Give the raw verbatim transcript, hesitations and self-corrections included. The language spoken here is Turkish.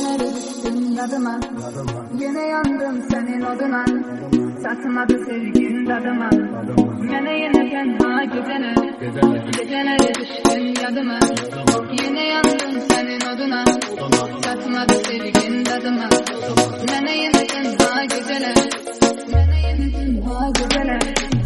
Geceleri düştüm yadıma, yine yandım senin oduna. Tatmadı sevgin tadıma, yine yine tenha gecene. Geceleri düştüm yadıma, yine yandım senin oduna. Tatmadı sevgin tadıma, yine yine tenha geceler. Yine yine tenha geceler.